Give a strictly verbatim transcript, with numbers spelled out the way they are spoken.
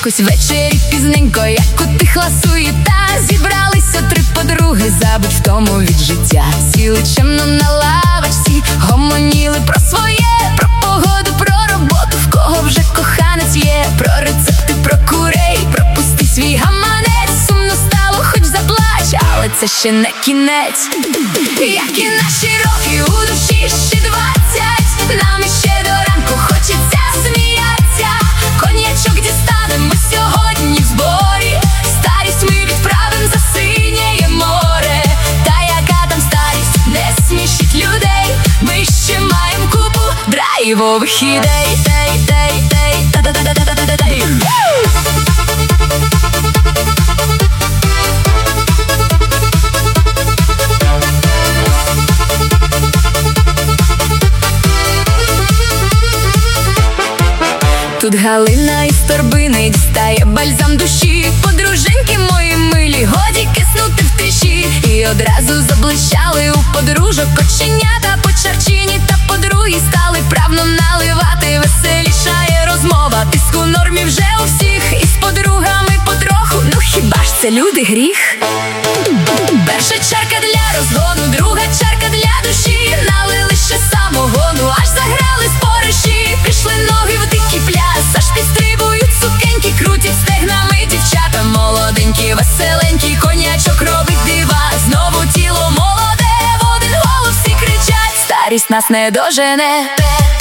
Якось ввечері пізненько, як утихла суєта, зібралися три подруги, забудь в тому від життя. Сіли чемно на лавочці, гомоніли про своє, про погоду, про роботу, в кого вже коханець є, про рецепти, про курей, про пустий свій гаманець. Сумно стало, хоч заплач, але це ще не кінець. Як і наші роки, у душі ще двадцять, нам іще до ранку хочеться сміятися. Коньячок дістанемо сьогодні в зборі, старість ми відправим за синє море. Та яка там старість, не смішить людей, ми ще маємо купу драйвових ідей. Тут Галина із торбини дістає бальзам душі. Подруженьки мої милі, годі киснути в тиші. І одразу заблищали у подружок оченята по чарчині, та подруги стали правно наливати. Веселішає розмова, тиск у нормі вже у всіх, і з подругами потроху, ну хіба ж це люди гріх? Перша чарка для розгону, друга чарка для душі. Налили ще самогону, аж заграли спориші. Пішли ноги в дикий пляс, аж підстрибують сукеньки, крутять стегнами дівчата молоденькі, веселенькі. Конячок робить дива, знову тіло молоде, в один голос всі кричать: старість нас не дожене.